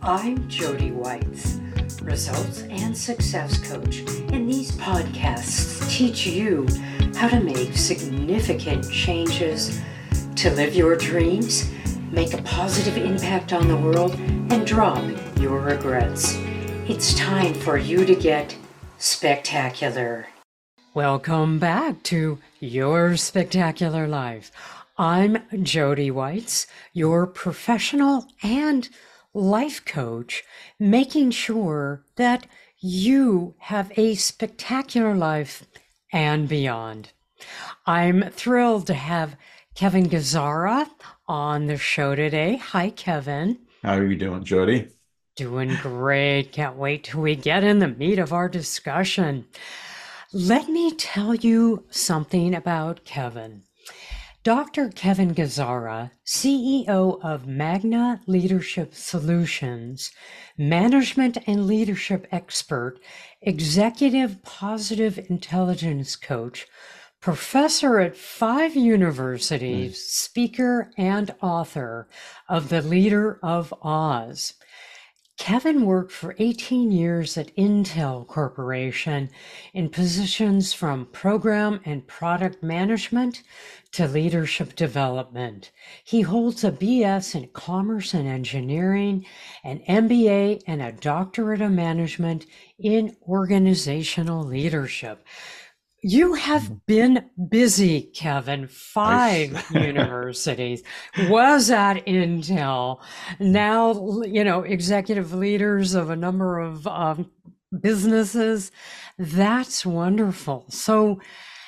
I'm Jody Whites, results and success coach, and these podcasts teach you how to make significant changes to live your dreams, make a positive impact on the world, and drop your regrets. It's time for you to get spectacular. Welcome back to Your Spectacular Life. I'm Jody Whites, your professional and life coach, making sure that you have a spectacular life and beyond. I'm thrilled to have Kevin Gazzara on the show today. Hi, Kevin. How are you doing, Jody? Doing great. Can't wait till we get in the meat of our discussion. Let me tell you something about Kevin. Dr. Kevin Gazzara, CEO of Magna Leadership Solutions, management and leadership expert, executive positive intelligence coach, professor at 5 universities, speaker and author of The Leader of Oz. Kevin worked for 18 years at Intel Corporation in positions from program and product management to leadership development. He holds a BS in Commerce and Engineering, an MBA, and a Doctorate of Management in Organizational Leadership. You have been busy, Kevin. 5 universities, was at Intel, now, executive leaders of a number of businesses. That's wonderful. So,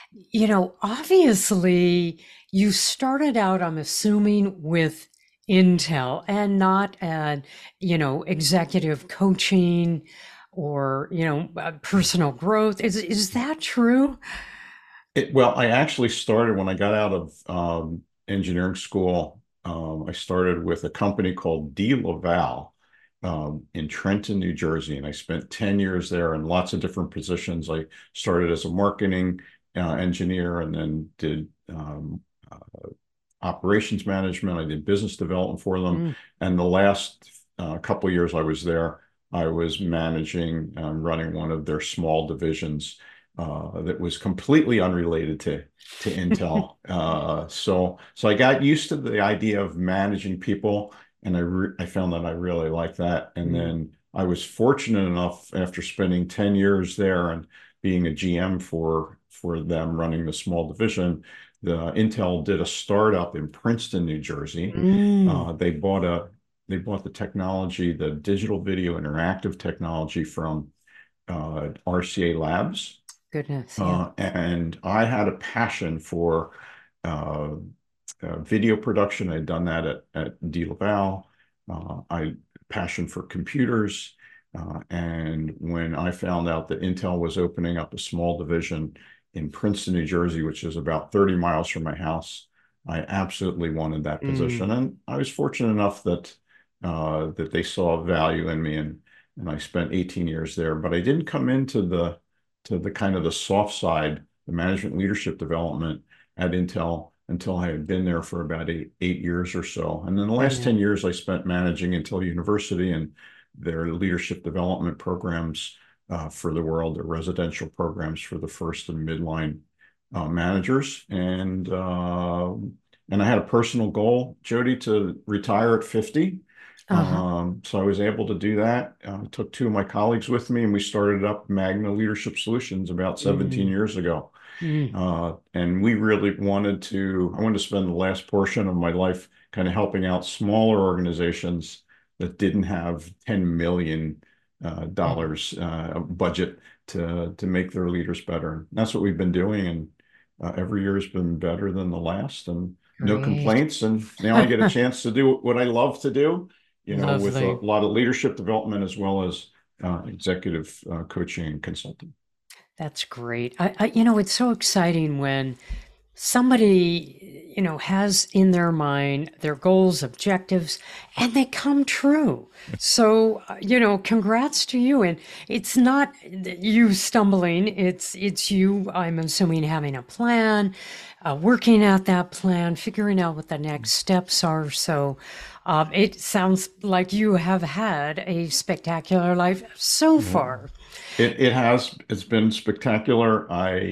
obviously you started out, I'm assuming, with Intel and not at, executive coaching or, personal growth. Is that true? Well, I actually started when I got out of engineering school. I started with a company called D. Laval in Trenton, New Jersey, and I spent 10 years there in lots of different positions. I started as a marketing engineer and then did operations management. I did business development for them. And the last couple of years I was there, I was managing, running one of their small divisions that was completely unrelated to Intel. So I got used to the idea of managing people, and I found that I really liked that. And then I was fortunate enough, after spending 10 years there and being a GM for them running the small division, Intel did a startup in Princeton, New Jersey. They bought the technology, the digital video interactive technology from RCA Labs. Goodness. Yeah. And I had a passion for video production. I'd done that at D. Laval. I passion for computers. And when I found out that Intel was opening up a small division in Princeton, New Jersey, which is about 30 miles from my house, I absolutely wanted that position. And I was fortunate enough that they saw value in me, and I spent 18 years there. But I didn't come into the kind of the soft side, the management leadership development at Intel, until I had been there for about eight years or so. And then the last 10 years I spent managing Intel University and their leadership development programs for the world, their residential programs for the first and midline managers. And I had a personal goal, Jody, to retire at 50. So I was able to do that. Took 2 of my colleagues with me, and we started up Magna Leadership Solutions about 17 years ago. And we really I wanted to spend the last portion of my life kind of helping out smaller organizations that didn't have $10 million budget to make their leaders better. And that's what we've been doing. And every year has been better than the last, and no complaints. And now I get a chance to do what I love to do. Lovely. With a lot of leadership development as well as executive coaching and consulting. That's great. It's so exciting when somebody, has in their mind their goals, objectives, and they come true. So, congrats to you. And it's not you stumbling, it's you, I'm assuming, having a plan, working out that plan, figuring out what the next steps are. So It sounds like you have had a spectacular life so Yeah. far. It's been spectacular.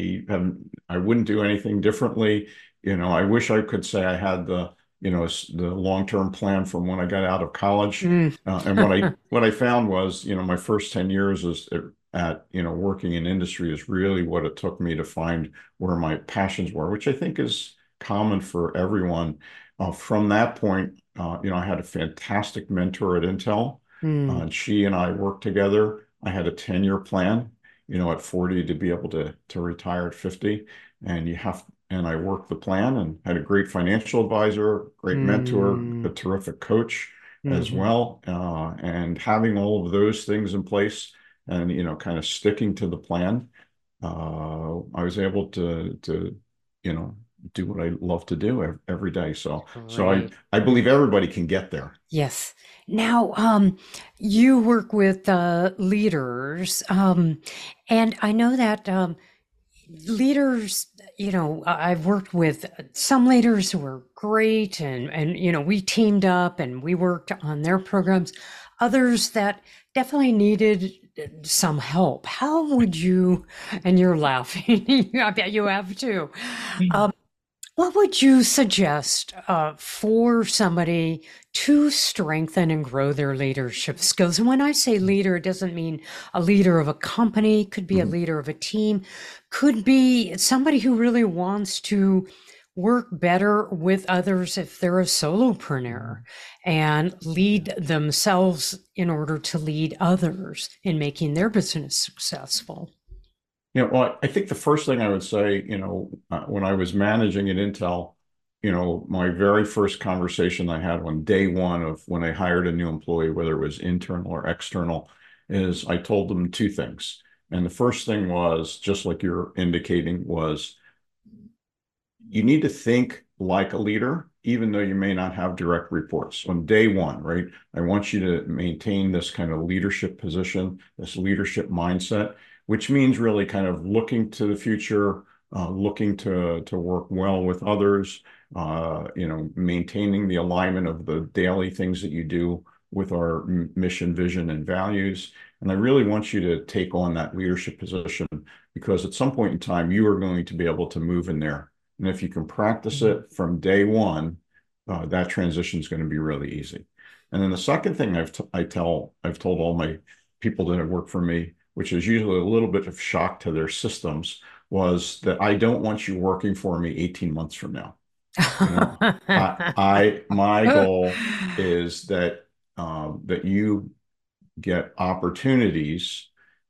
I wouldn't do anything differently. I wish I could say I had the long-term plan from when I got out of college. Mm. And what I found was, my first 10 years working in industry is really what it took me to find where my passions were, which I think is common for everyone. From that point, I had a fantastic mentor at Intel. Mm. And she and I worked together. I had a 10-year plan, at 40 to be able to retire at 50. And I worked the plan and had a great financial advisor, great mentor, a Mm. terrific coach as Hmm. well. And having all of those things in place and, kind of sticking to the plan, I was able to, you know, do what I love to do every day. So Great. I believe everybody can get there. Yes. Now, you work with leaders, and I know that leaders, I've worked with some leaders who were great, and we teamed up and we worked on their programs. Others that definitely needed some help. How would you, and you're laughing, I bet you have too. What would you suggest for somebody to strengthen and grow their leadership skills? And when I say leader, it doesn't mean a leader of a company, could be a Mhm. leader of a team, could be somebody who really wants to work better with others if they're a solopreneur and lead themselves in order to lead others in making their business successful. Well, I think the first thing I would say, when I was managing at Intel, my very first conversation I had on day one of when I hired a new employee, whether it was internal or external, is I told them two things. And the first thing was, just like you're indicating, was you need to think like a leader, even though you may not have direct reports. On day one, right? I want you to maintain this kind of leadership position, this leadership mindset, which means really kind of looking to the future, looking to work well with others, maintaining the alignment of the daily things that you do with our mission, vision, and values. And I really want you to take on that leadership position because at some point in time, you are going to be able to move in there and if you can practice Mhm. it from day one, that transition is going to be really easy. And then the second thing I've told all my people that have worked for me, which is usually a little bit of shock to their systems, was that I don't want you working for me 18 months from now. My goal is that you get opportunities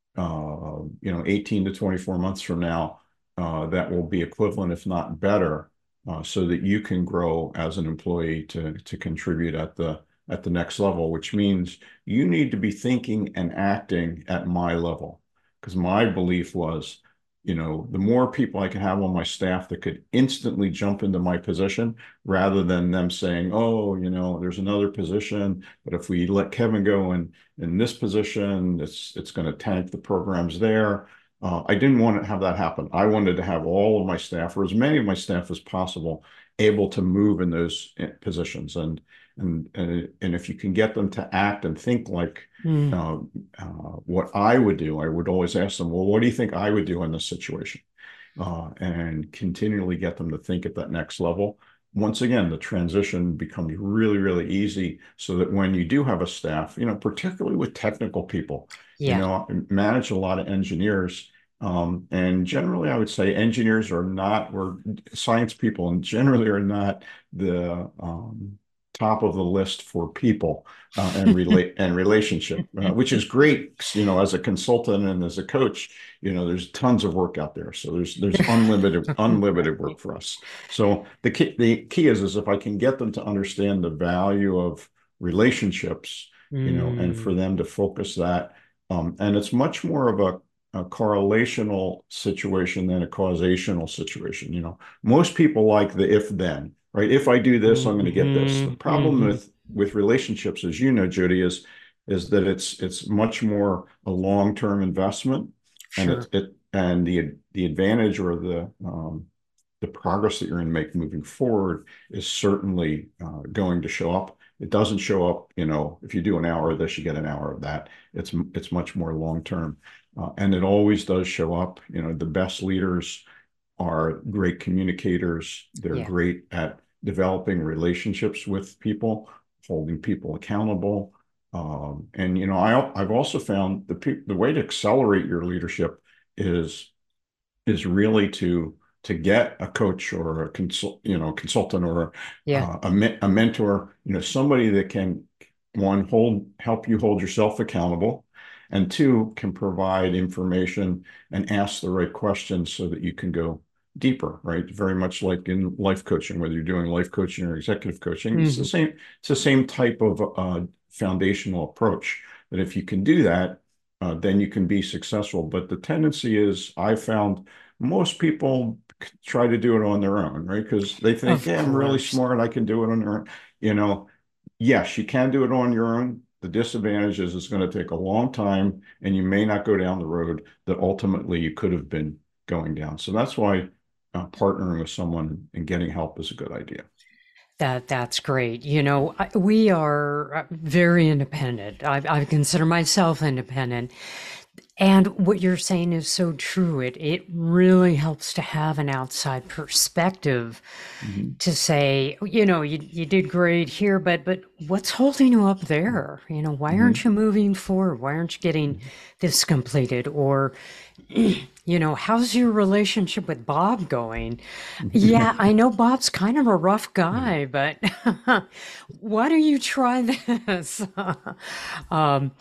18 to 24 months from now, that will be equivalent, if not better, so that you can grow as an employee to contribute at the next level, which means you need to be thinking and acting at my level. Because my belief was, the more people I can have on my staff that could instantly jump into my position rather than them saying, oh, there's another position, but if we let Kevin go in this position, it's going to tank the programs there. I didn't want to have that happen. I wanted to have all of my staff, or as many of my staff as possible, able to move in those positions. And if you can get them to act and think like Mm. uh, what I would do, I would always ask them, well, what do you think I would do in this situation? And continually get them to think at that next level. Once again, the transition becomes really, really easy so that when you do have a staff, particularly with technical people, Yeah. I manage a lot of engineers. And generally, I would say engineers are not, or science people, and generally are not the top of the list for people and relationship, which is great, as a consultant and as a coach, there's tons of work out there. So there's unlimited work for us. So the key is if I can get them to understand the value of relationships, and for Mm. them to focus that, and it's much more of a correlational situation than a causational situation. Most people like the if then, right? If I do this, I'm going to get this. The Mhm. problem Mhm. with relationships, as you know, Jody, is that it's much more a long-term investment, and Sure. the advantage or the progress that you're going to make moving forward is certainly going to show up It doesn't show up, if you do an hour of this, you get an hour of that. It's much more long term. And it always does show up. The best leaders are great communicators. They're Yeah. great at developing relationships with people, holding people accountable. And I've also found the way to accelerate your leadership is really to get a coach or a consultant or Yeah. a mentor, somebody that can, one, help you hold yourself accountable, and two, can provide information and ask the right questions so that you can go deeper, right? Very much like in life coaching, whether you're doing life coaching or executive coaching, Hmm. it's the same type of foundational approach, that if you can do that, then you can be successful. But the tendency is, I found, most people try to do it on their own, right? Because they think, Of yeah, I'm really course. smart, I can do it on their own. You know, yes, you can do it on your own. The disadvantage is it's going to take a long time, and you may not go down the road that ultimately you could have been going down. So that's why partnering with someone and getting help is a good idea. That's great. We are very independent. I consider myself independent. And what you're saying is so true. It really helps to have an outside perspective Mhm. to say, you did great here, but what's holding you up there? Why aren't Mhm. you moving forward? Why aren't you getting Mhm. this completed? Or, how's your relationship with Bob going? Yeah, I know Bob's kind of a rough guy, but why don't you try this? um,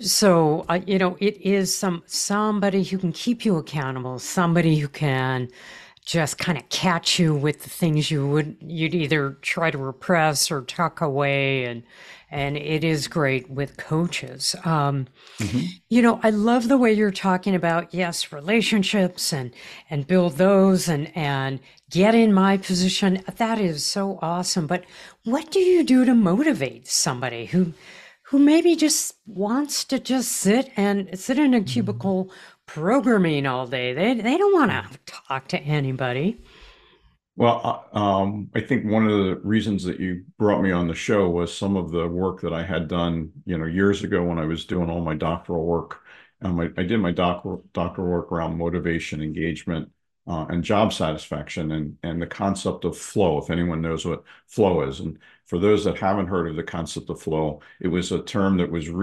it is somebody who can keep you accountable, somebody who can just kind of catch you with the things you'd either try to repress or tuck away, and it is great with coaches. Mhm. I love the way you're talking about, yes, relationships and build those and get in my position. That is so awesome. But what do you do to motivate somebody who maybe just wants to just sit in a Mhm. cubicle programming all day? They don't want Mhm. to talk to anybody. Well, I think one of the reasons that you brought me on the show was some of the work that I had done, years ago when I was doing all my doctoral work. I did my doctoral work around motivation, engagement, and job satisfaction, and the concept of flow. If anyone knows what flow is, and for those that haven't heard of the concept of flow, it was a term that was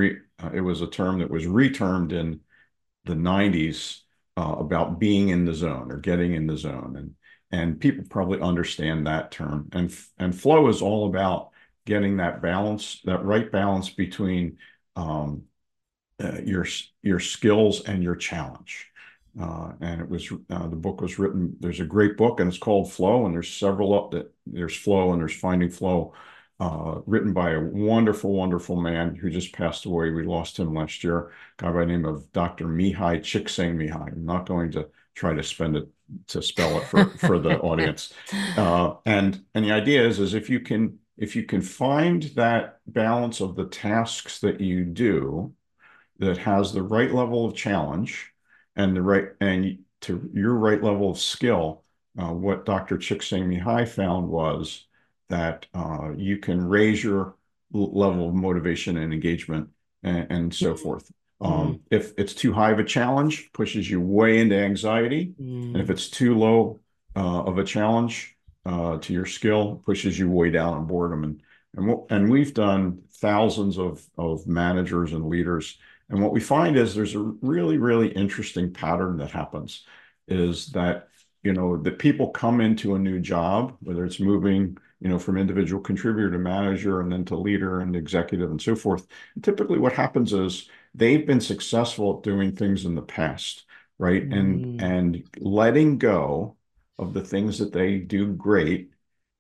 retermed in the 90s about being in the zone or getting in the zone. And people probably understand that term. And flow is all about getting that balance, that right balance between um, your skills and your challenge. And the book was written. There's a great book, and it's called Flow. And there's several up that there's Flow and there's Finding Flow, written by a wonderful, wonderful man who just passed away. We lost him last year, a guy by the name of Dr. Mihai Csikszentmihalyi. I'm not going to try to spell it for the audience. And the idea is if you can find that balance of the tasks that you do that has the right level of challenge and to your right level of skill. What Dr. Csikszentmihalyi found was that you can raise your level of motivation and engagement and so forth. Mm, If it's too high of a challenge, pushes you way into anxiety, and if mm, it's too low of a challenge to your skill, pushes you way down on boredom. And we've done thousands of managers and leaders, and what we find is there's a really, really interesting pattern that happens, is that, that people come into a new job, whether it's moving, from individual contributor to manager and then to leader and executive and so forth. And typically what happens is they've been successful at doing things in the past, right? mm. And letting go of the things that they do great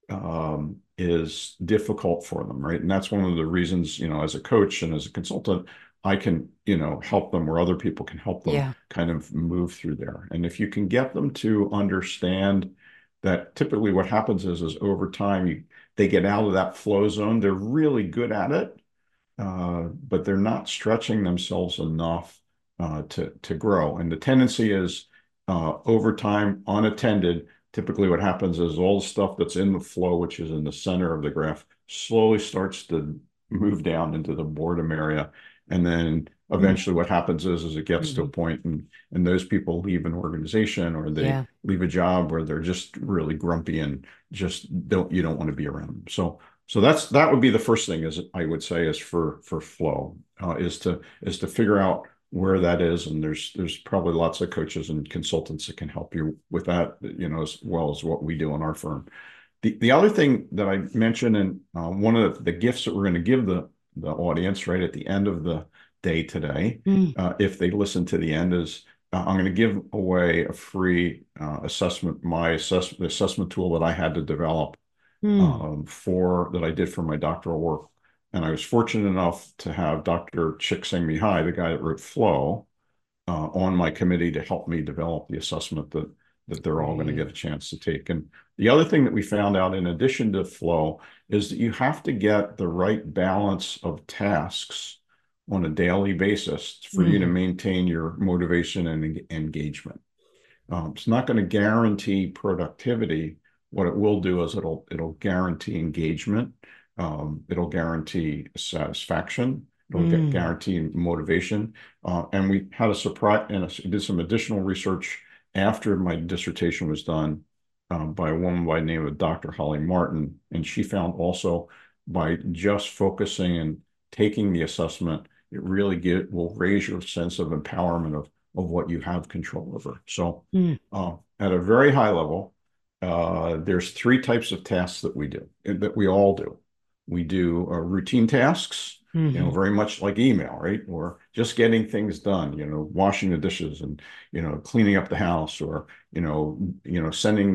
is difficult for them, right? And that's one of the reasons, as a coach and as a consultant, I can, help them where other people can help them Yeah. kind of move through there. And if you can get them to understand that, typically what happens is over time they get out of that flow zone. They're really good at it, but they're not stretching themselves enough to grow. And the tendency is, over time, unattended, typically what happens is all the stuff that's in the flow, which is in the center of the graph, slowly starts to move down into the boredom area. And then Mm. eventually what happens is it gets to a Mhm. point and those people leave an organization or they Yeah. leave a job where they're just really grumpy and just you don't want to be around them. So that would be the first thing is I would say is for flow is to figure out where that is. And there's probably lots of coaches and consultants that can help you with that, as well as what we do in our firm. The other thing that I mentioned, and one of the gifts that we're going to give the audience right at the end of the day today, Mm. if they listen to the end, is I'm going to give away a free assessment, the assessment tool that I had to develop Mm. for that I did for my doctoral work. And I was fortunate enough to have Dr. Chiksing Mihai, the guy that wrote Flow, on my committee to help me develop the assessment that they're all going to get Great. a chance to take. And the other thing that we found out in addition to flow is that you have to get the right balance of tasks on a daily basis for you to Mhm. maintain your motivation and engagement. It's not going to guarantee productivity. What it will do is it'll guarantee engagement. It'll guarantee satisfaction. It'll Mm. guarantee motivation. And we had a surprise and did some additional research after my dissertation was done by a woman by the name of Dr. Holly Martin. And she found also by just focusing and taking the assessment, it really will raise your sense of empowerment of what you have control over. So, Mm. at a very high level, there's three types of tasks that we do, that we all do. We do routine tasks, Mhm. very much like email, right? Or just getting things done, washing the dishes and, cleaning up the house or, sending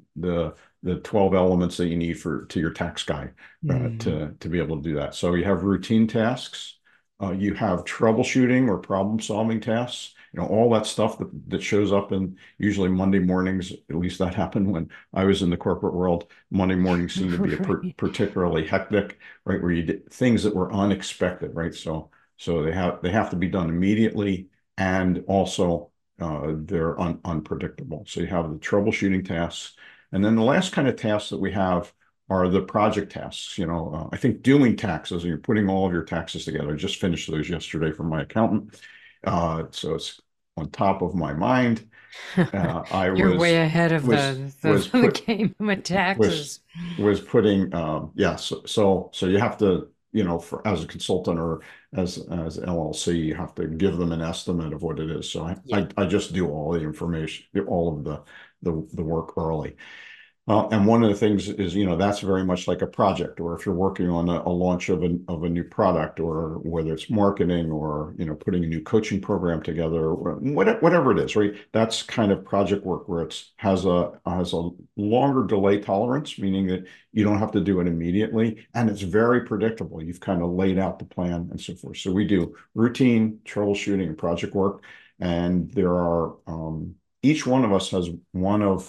the 12 elements that you need to your tax guy Mhm. to be able to do that. So you have routine tasks. You have troubleshooting or problem solving tasks, all that stuff that shows up in usually Monday mornings. At least that happened when I was in the corporate world. Monday mornings seem to be Right. particularly hectic, right? Where you did things that were unexpected, right? So they have to be done immediately, and also they're unpredictable. So you have the troubleshooting tasks, and then the last kind of tasks that we have are the project tasks. I think doing taxes and you're putting all of your taxes together. I just finished those yesterday for my accountant. So it's on top of my mind. I You're way was ahead of was the was the put game with was taxes. was putting yeah. So you have to, for as a consultant or as LLC, you have to give them an estimate of what it is. So Yeah. I just do all the information, all of the work early. And one of the things is, that's very much like a project, or if you're working on a launch of a new product, or whether it's marketing or, putting a new coaching program together, or whatever it is, right? That's kind of project work where has a longer delay tolerance, meaning that you don't have to do it immediately, and it's very predictable. You've kind of laid out the plan and so forth. So we do routine troubleshooting and project work, and there are each one of us has one of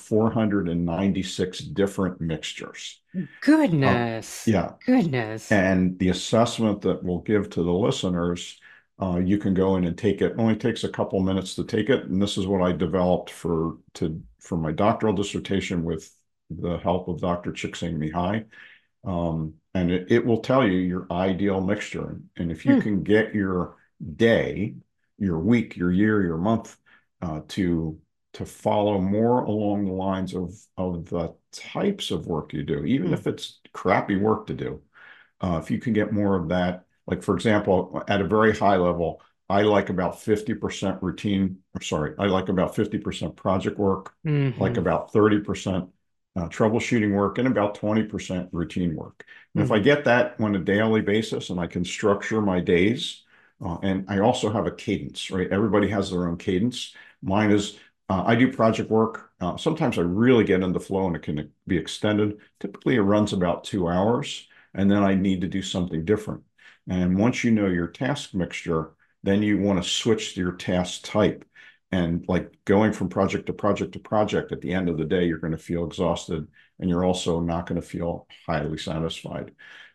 496 different mixtures. Uh, Goodness. yeah. Goodness. And the assessment that we'll give to the listeners, you can go in and take it. It only takes a couple minutes to take it. And this is what I developed for my doctoral dissertation with the help of Dr. Chiksing Mihai. And it will tell you your ideal mixture. And if you Hmm. can get your day, your week, your year, your month to follow more along the lines of the types of work you do, even Hmm. if it's crappy work to do, if you can get more of that, like for example, at a very high level, I like about 50% routine, or sorry, I like about 50% project work, like Hmm. about 30% troubleshooting work, and about 20% routine work. And if I Hmm. get that on a daily basis and I can structure my days, and I also have a cadence, right? Everybody has their own cadence. Mine is I do project work. Sometimes I really get into flow and it can be extended. Typically, it runs about 2 hours, and then I need to do something different. And once you know your task mixture, then you want to switch to your task type. And like going from project to project to project, at the end of the day, you're going to feel exhausted and you're also not going to feel highly satisfied.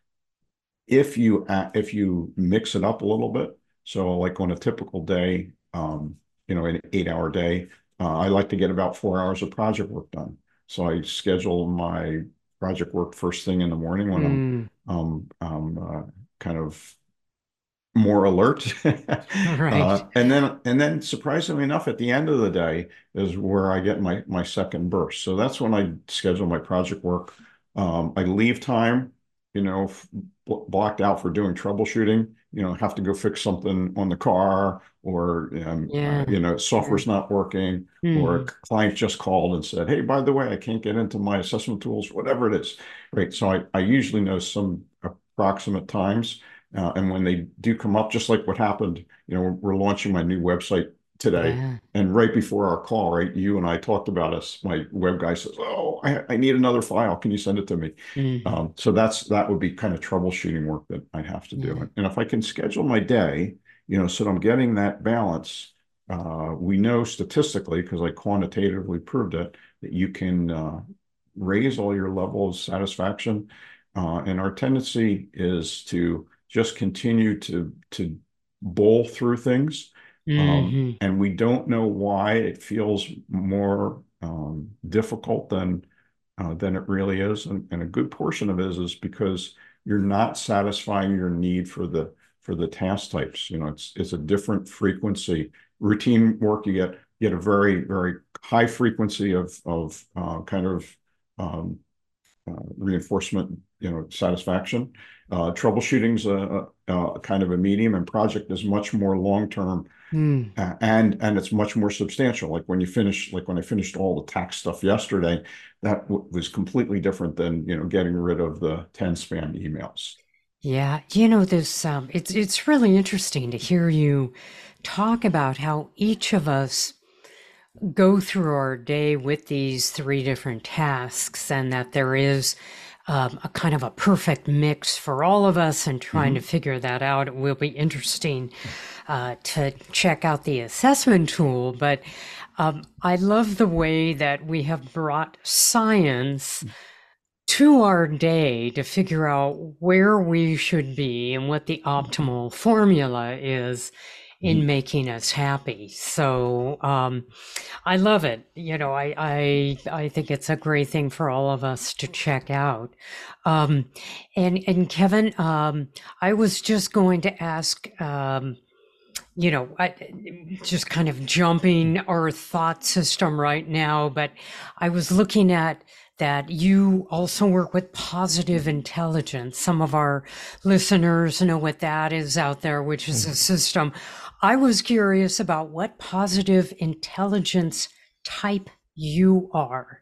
If you mix it up a little bit, so like on a typical day, an 8-hour day, I like to get about 4 hours of project work done. So I schedule my project work first thing in the morning when I'm Hmm. um, um, uh, kind of more alert. Right. And then surprisingly enough, at the end of the day is where I get my second burst. So that's when I schedule my project work. I leave time, blocked out for doing troubleshooting. Have to go fix something on the car, or Yeah. Yeah. software's not working, or a Hmm. client just called and said, "Hey, by the way, I can't get into my assessment tools," whatever it is. Right. So I usually know some approximate times. And when they do come up, just like what happened, we're launching my new website today. Yeah. And right before our call, right, you and I talked about us. My web guy says, "Oh, I need another file. Can you send it to me?" Hmm. So that would be kind of troubleshooting work that I have to do. Yeah. And if I can schedule my day, so that I'm getting that balance, we know statistically, because I quantitatively proved it, that you can raise all your level of satisfaction. And our tendency is to just continue to bowl through things. Hmm. And we don't know why it feels more difficult than it really is. And a good portion of it is because you're not satisfying your need for the task types. It's a different frequency. Routine work, you get a very, very high frequency of kind of um, reinforcement, satisfaction. Troubleshooting's a kind of a medium, and project is much more long-term, Hmm. and it's much more substantial. Like when I finished all the tax stuff yesterday, that was completely different than, getting rid of the 10 spam emails. Yeah. This it's really interesting to hear you talk about how each of us go through our day with these three different tasks, and that there is a kind of a perfect mix for all of us, and trying to Mhm. figure that out. It will be interesting to check out the assessment tool, but I love the way that we have brought science to our day to figure out where we should be and what the optimal formula is in Mhm. making us happy. So I love it. I think it's a great thing for all of us to check out. Um, and Kevin, I was just going to ask. Just kind of jumping our thought system right now, but I was looking at that you also work with positive intelligence. Some of our listeners know what that is out there, which is a system. I was curious about what positive intelligence type you are.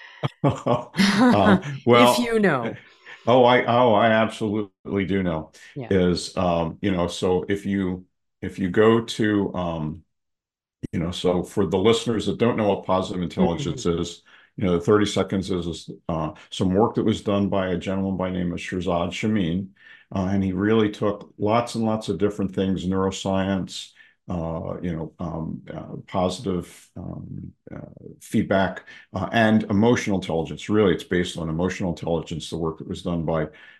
If Well, you know. I absolutely do know. Yeah. Is so if you go to so for the listeners that don't know what positive Mhm. intelligence is, the 30 seconds is some work that was done by a gentleman by the name of Shirzad Shamin. And he really took lots and lots of different things, neuroscience, positive feedback, and emotional intelligence. Really, it's based on emotional intelligence, the work that was done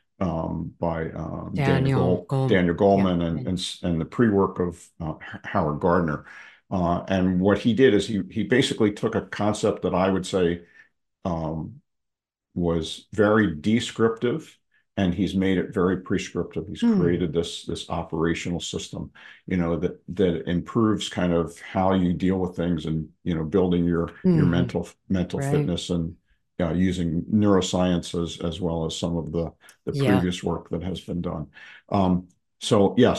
by Daniel Daniel Goleman. Yeah. Goleman, and the pre-work of Howard Gardner. And what he did is he basically took a concept that I would say um, was very descriptive, and he's made it very prescriptive. He's Hmm. created this operational system, that improves kind of how you deal with things, and building your Hmm. mental Right. fitness, and using neuroscience as well as some of the Yeah. previous work that has been done. Um, so yeah,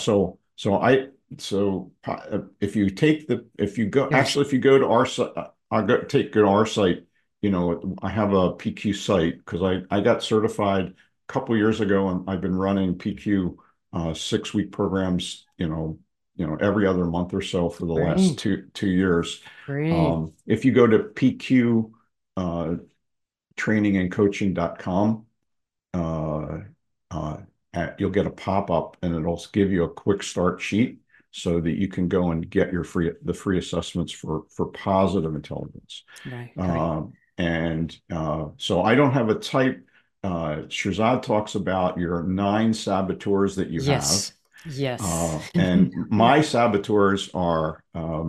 There's if you go to our site, go to our site. I have a PQ site because I got certified a couple years ago, and I've been running PQ 6-week programs, every other month or so for the last great. two years. Great. If you go to PQ trainingandcoaching.com, uh, uh, you'll get a pop-up, and it'll give you a quick start sheet so that you can go and get the free assessments for positive intelligence. Right. Right. So I don't have a type. Shirzad talks about your 9 saboteurs that you have. Yes. Yes. And my saboteurs are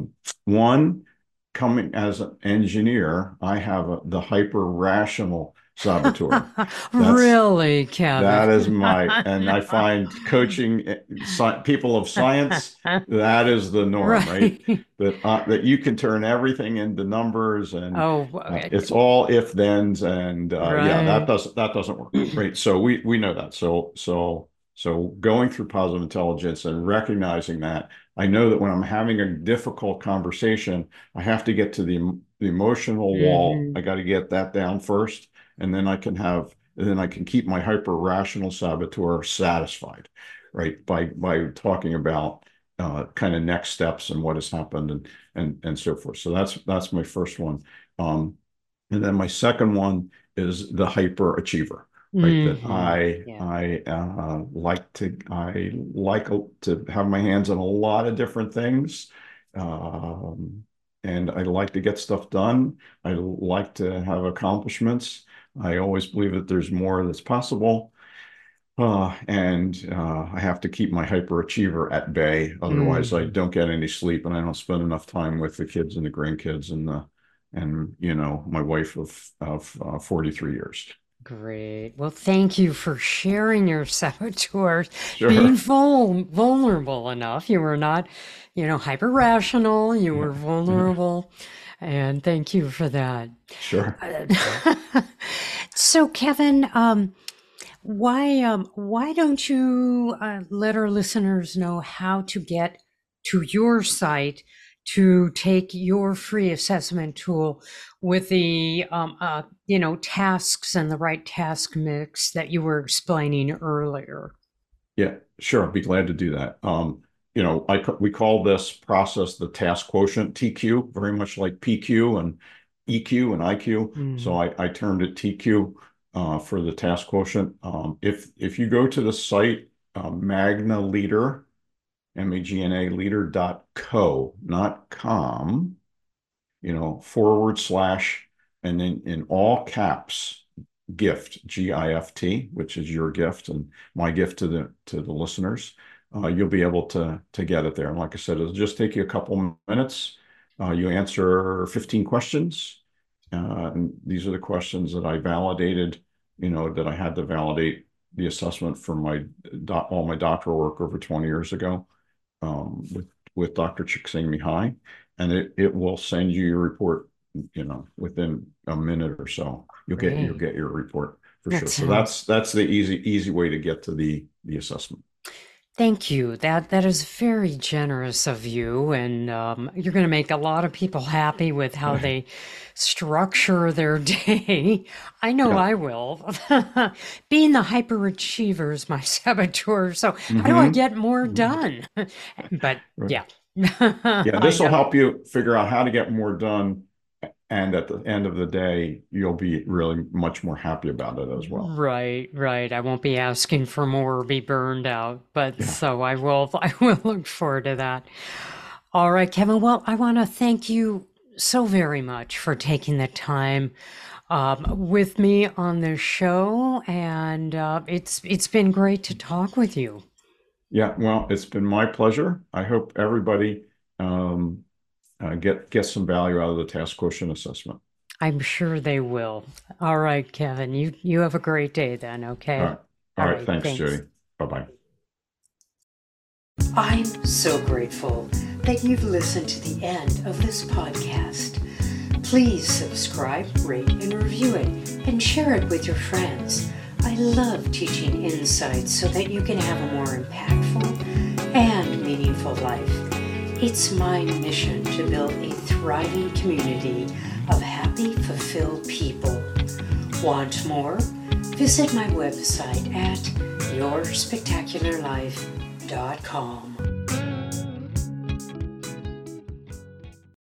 one, coming as an engineer, I have the hyper rational saboteur. Really, Kevin? That is and I find coaching people of science, that is the norm, right? Right. That you can turn everything into numbers, and Oh, it's all if thens, and yeah, right. that doesn't work, right? So we know that. So going through positive intelligence and recognizing that, I know that when I'm having a difficult conversation, I have to get to the emotional wall. I Hmm. got to get that down first, and then I can keep my hyper rational saboteur satisfied, right? By talking about kind of next steps and what has happened, and so forth. So that's my first one. Um, and then my second one is the hyper achiever, right? That Yeah. I like to have my hands on a lot of different things. Um, and I like to get stuff done. I like to have accomplishments. I always believe that there's more that's possible. And I have to keep my hyperachiever at bay. Otherwise, I Hmm. don't get any sleep, and I don't spend enough time with the kids and the grandkids and my wife of 43 years. Great. Well, thank you for sharing your saboteurs, being Sure. vulnerable enough. You were not, hyper rational. You were Yeah. vulnerable. And thank you for that. Sure. So, Kevin, why don't you let our listeners know how to get to your site to take your free assessment tool with the tasks and the right task mix that you were explaining earlier? Yeah, sure. I'd be glad to do that. We call this process the task quotient, TQ, very much like PQ and EQ and IQ. So Mm. I termed it TQ for the task quotient. If you go to the site, Magna Leader, MAGNA leader.co, not com, / and then in all caps, gift, GIFT, which is your gift and my gift to the listeners. You'll be able to get it there. And like I said, it'll just take you a couple minutes. You answer 15 questions. And these are the questions that I validated, that I had to validate the assessment for all my doctoral work over 20 years ago, with Dr. Chik-Sing Mihai, and it will send you your report, within a minute or so. You'll Great. get your report for That sure. So sounds. that's the easy way to get to the assessment. Thank you. That is very generous of you, and you're going to make a lot of people happy with how they structure their day. I know Yeah. I will. Being the hyperachiever is my saboteur. So how do I Mm-hmm. get more done? But Right. yeah, Yeah, I this will know. help you figure out how to get more done. And at the end of the day, you'll be really much more happy about it as well. Right, right. I won't be asking for more or be burned out, but Yeah. so I will. I will look forward to that. All right, Kevin. Well, I want to thank you so very much for taking the time with me on this show, and it's been great to talk with you. Yeah. Well, it's been my pleasure. I hope everybody um, get some value out of the task quotient assessment. I'm sure they will. All right, Kevin. You have a great day then. All Okay. right. All All right. right. Thanks, Thanks. Jody. Bye-bye. I'm so grateful that you've listened to the end of this podcast. Please subscribe, rate, and review it, and share it with your friends. I love teaching insights so that you can have a more impactful and meaningful life. It's my mission to build a thriving community of happy, fulfilled people. Want more? Visit my website at yourspectacularlife.com.